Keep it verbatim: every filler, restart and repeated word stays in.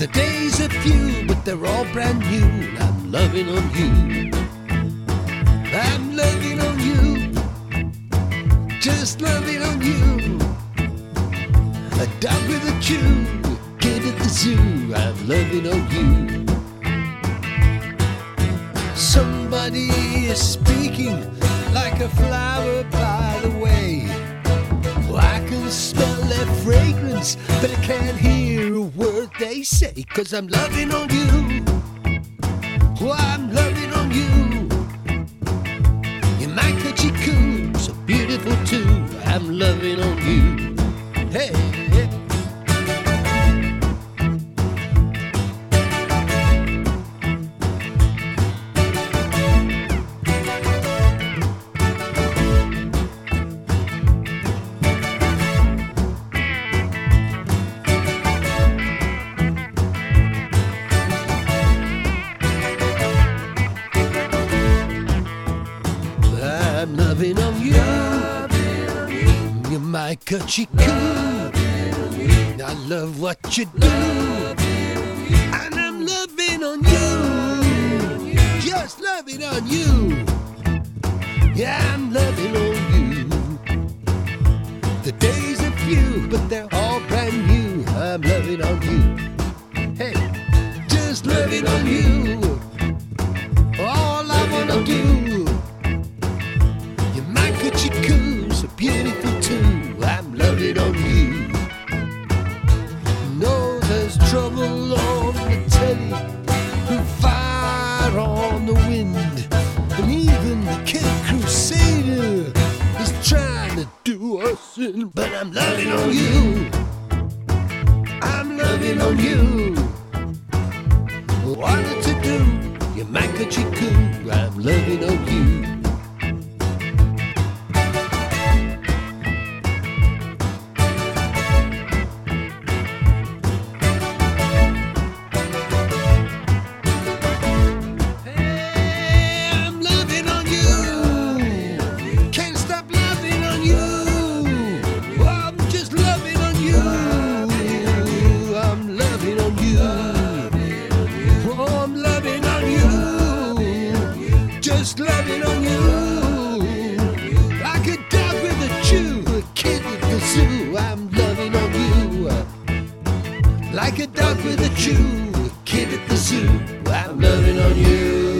The days are few, but they're all brand new. And I'm loving on you. I'm loving on you. Just loving on you. A dog with a chew, a kid at the zoo. I'm loving on you. Somebody is speaking like a flower by the way. Oh, I can smell their fragrance, but I can't hear a word they say. Cause I'm loving on you. Oh, I'm loving on you. You're my coochie coo, so beautiful too. I'm loving on you. Hey, hey. I'm loving on you. You're my coochie coo. I love what you do. And I'm loving on you. Just loving on you. Yeah, I'm loving on you. The days are few, but they're all brand new. I'm loving on you. Hey, just loving on you. All I wanna do. Coochie coo, so beautiful too. I'm loving on you. No, there's trouble on the telly, and fire on the wind, and even the Kid Crusader is trying to do us in. But I'm loving on you. I'm loving on you. What to do? You're my coochie coo. I'm loving on you. Just loving on you. Like a dog with a chew, a kid at the zoo. I'm loving on you. Like a dog with a chew, a kid at the zoo. I'm loving on you.